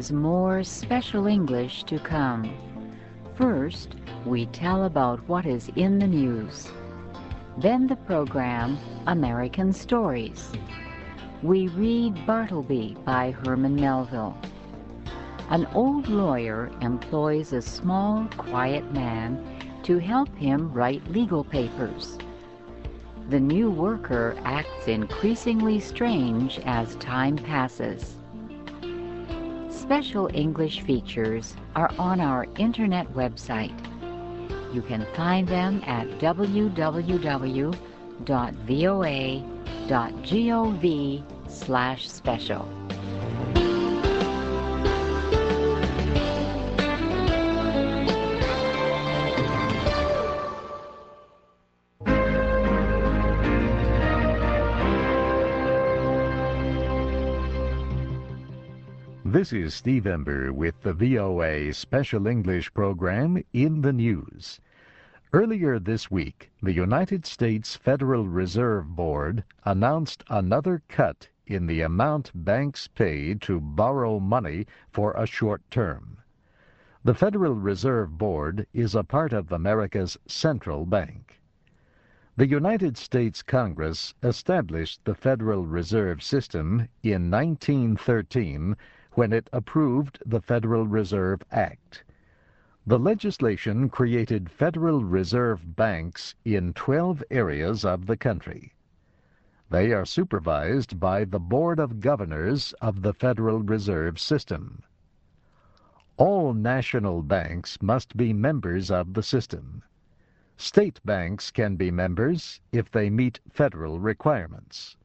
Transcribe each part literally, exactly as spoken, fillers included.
is more special English to come. First, we tell about what is in the news. Then the program, American Stories. We read Bartleby by Herman Melville. An old lawyer employs a small, quiet man to help him write legal papers. The new worker acts increasingly strange as time passes. Special English features are on our internet website. You can find them at w w w dot voa dot gov slash special. This is Steve Ember with the V O A Special English program In the News. Earlier this week, the United States Federal Reserve Board announced another cut in the amount banks pay to borrow money for a short term. The Federal Reserve Board is a part of America's central bank. The United States Congress established the Federal Reserve System in nineteen thirteen when it approved the Federal Reserve Act. The legislation created Federal Reserve banks in twelve areas of the country. They are supervised by the Board of Governors of the Federal Reserve System. All national banks must be members of the system. State banks can be members if they meet federal requirements.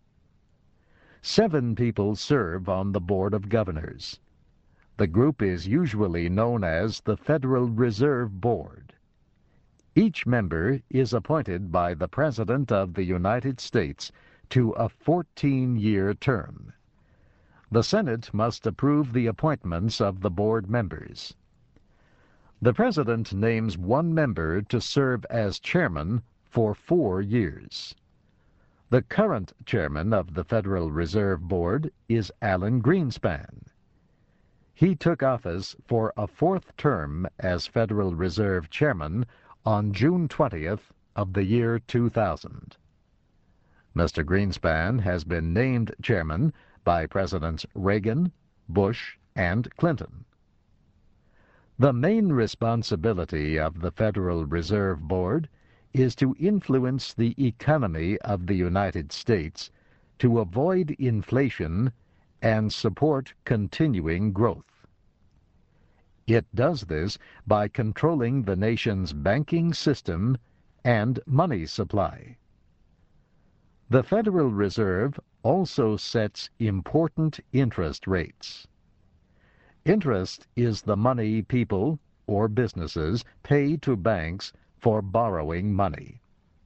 Seven people serve on the Board of Governors. The group is usually known as the Federal Reserve Board. Each member is appointed by the President of the United States to a fourteen-year term. The Senate must approve the appointments of the board members. The President names one member to serve as chairman for four years. The current chairman of the Federal Reserve Board is Alan Greenspan. He took office for a fourth term as Federal Reserve Chairman on June twentieth of the year two thousand. Mister Greenspan has been named chairman by Presidents Reagan, Bush, and Clinton. The main responsibility of the Federal Reserve Board is to influence the economy of the United States to avoid inflation and support continuing growth. It does this by controlling the nation's banking system and money supply. The Federal Reserve also sets important interest rates. Interest is the money people or businesses pay to banks for borrowing money.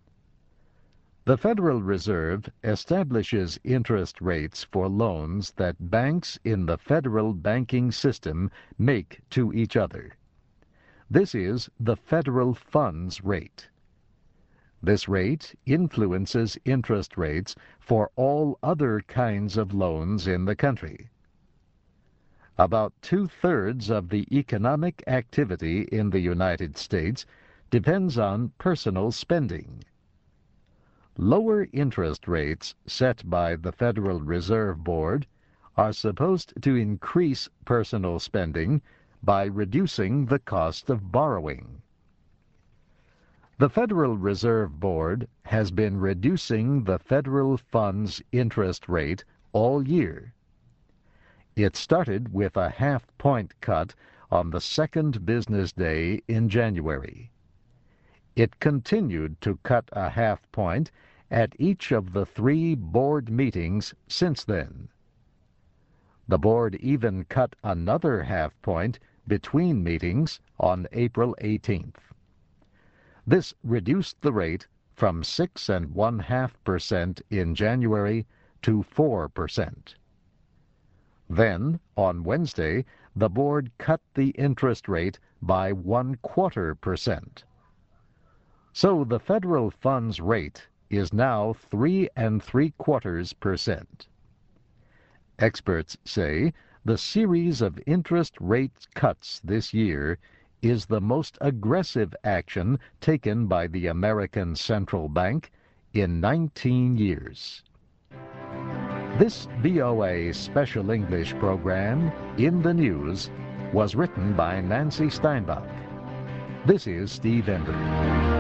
The Federal Reserve establishes interest rates for loans that banks in the federal banking system make to each other. This is the federal funds rate. This rate influences interest rates for all other kinds of loans in the country. About two-thirds of the economic activity in the United States depends on personal spending. Lower interest rates set by the Federal Reserve Board are supposed to increase personal spending by reducing the cost of borrowing. The Federal Reserve Board has been reducing the federal funds interest rate all year. It started with a half-point cut on the second business day in January. It continued to cut a half point at each of the three board meetings since then. The board even cut another half point between meetings on April eighteenth. This reduced the rate from six and one half percent in January to four percent. Then, on Wednesday, the board cut the interest rate by one quarter percent. So the federal funds rate is now three and three quarters percent. Experts say the series of interest rate cuts this year is the most aggressive action taken by the American Central Bank in nineteen years. This V O A Special English program, In the News, was written by Nancy Steinbach. This is Steve Ember.